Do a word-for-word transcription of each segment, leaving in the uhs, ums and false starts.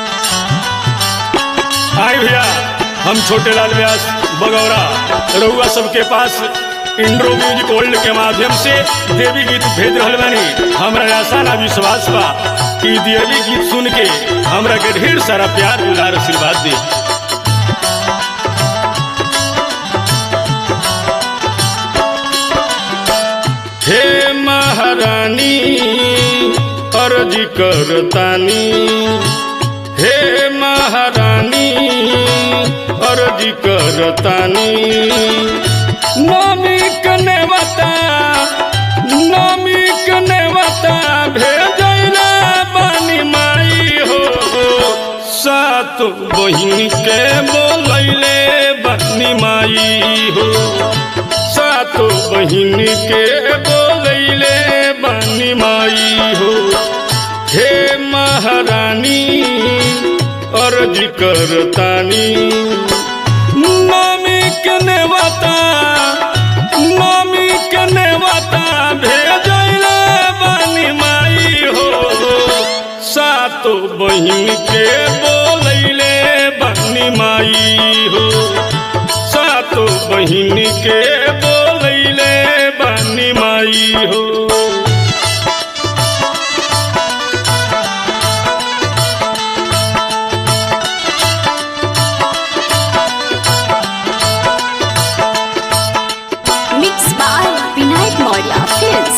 आई भैया हम छोटे लाल व्यास बगौरा रउआ सबके पास इंड्रो म्यूजिक वर्ल्ड के माध्यम से देवी गीत भेज रहल बानी। हमरा आशा ना विश्वास बा कि देवी गीत सुन के हमरा के ढेर सारा प्यार दुलार आशीर्वाद दी। हे महारानी अर्ज करतानी, हे महारानी अर्ज करतानी, नमी कनेवता नमी कनेवता भेजैला बानी माई हो। सात बहिन के बोलैले बानी माई हो, सात बहिन के बोलैले बानी माई हो। हे महारानी अर्ज करतानी, नमी कनेवता नमी कनेवता भेजैला बानी माई हो। सात बहिन के बोलैले बानी माई हो, सात बहिन के बोलैले बानी माई हो। Mixed by Vinayak Maurya Films.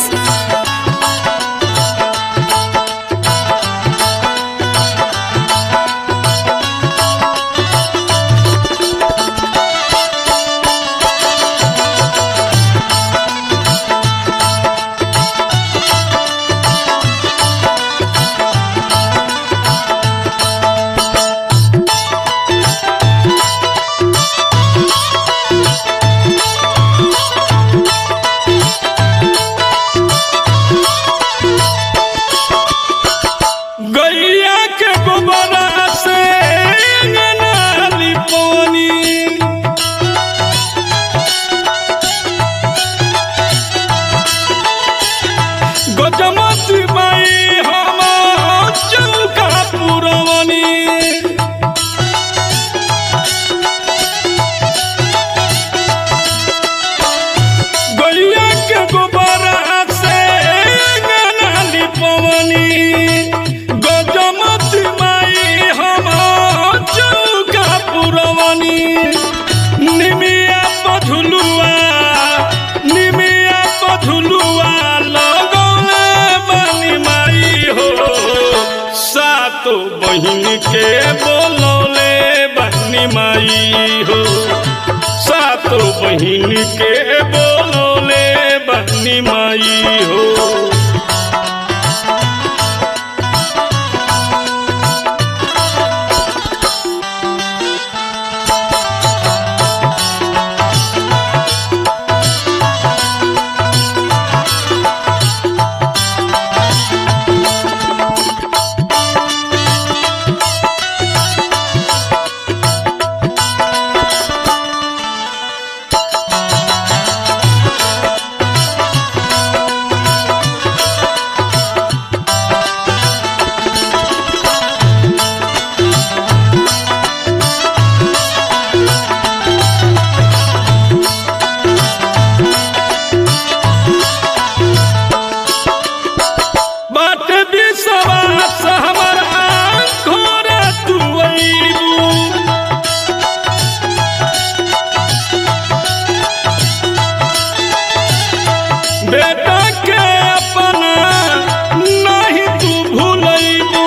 गैया के गोबरा से अंगना लिपौनी, गजमती माई हम चौका पुरवनी। गैया के गोबरा से अंगना लिपौनी, गजमती माई हम चौका पुरवनी। निमिया पझुलुआ निमिया पझुलुआ लगौले बानी माई हो। सात बहिन के बोलौले बानी माई हो, सात बहिन के बोलौले बानी माई हो। बाट विश्वास हमारा घोरा तू अइबू, बेटा के अपना नहीं तू भूलैबू।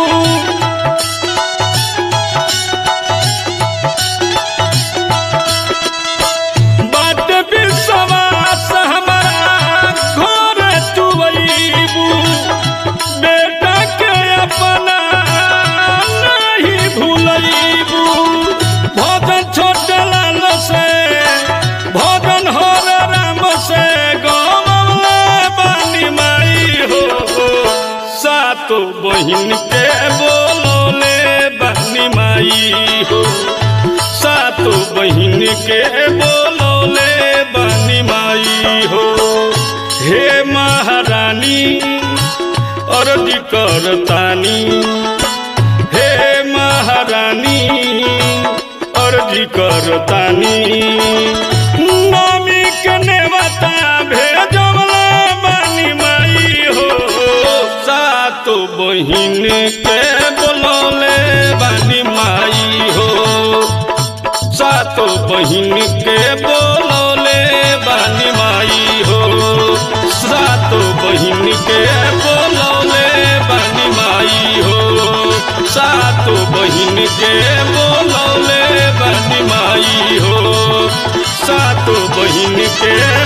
बाट विश्वास हमारा घोरा तू अइबू, बेटा के अपना नहीं भूलैबू। भजन छोटे लाल से भजन हर राम से गौले बानी माई हो। सात बहिन के बोलौले बानी माई हो, सात बहिन के बोलौले बानी माई हो। हे महारानी अर्ज करतानी, हे महा विनती करतानी नमी के नेवता भेजवला बानी माई हो सातो बहिन के बोलौले बानी माई हो सातो बहिन के बोलौले बानी माई हो सातो बहिन के बोलौले बानी माई हो सातो बहिन के बोलौले बानी माई हो सातो बहिन के